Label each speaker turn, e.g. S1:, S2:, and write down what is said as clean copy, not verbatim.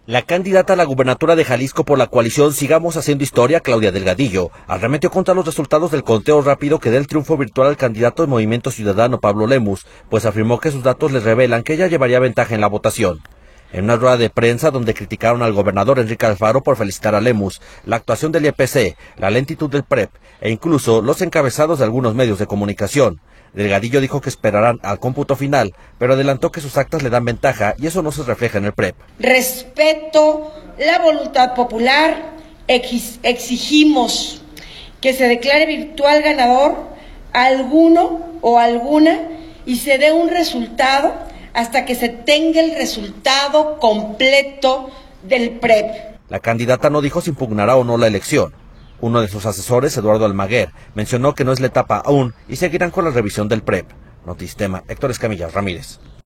S1: La candidata a la gubernatura de Jalisco por la coalición Sigamos Haciendo Historia, Claudia Delgadillo, arremetió contra los resultados del conteo rápido que da el triunfo virtual al candidato de Movimiento Ciudadano, Pablo Lemus, pues afirmó que sus datos les revelan que ella llevaría ventaja en la votación. En una rueda de prensa donde criticaron al gobernador Enrique Alfaro por felicitar a Lemus, la actuación del IEPC, la lentitud del PREP e incluso los encabezados de algunos medios de comunicación, Delgadillo dijo que esperarán al cómputo final, pero adelantó que sus actas le dan ventaja y eso no se refleja en el PREP.
S2: Respeto la voluntad popular, exigimos que se declare virtual ganador a alguno o alguna y se dé un resultado hasta que se tenga el resultado completo del PREP.
S1: La candidata no dijo si impugnará o no la elección. Uno de sus asesores, Eduardo Almaguer, mencionó que no es la etapa aún y seguirán con la revisión del PREP. Notistema, Héctor Escamilla Ramírez.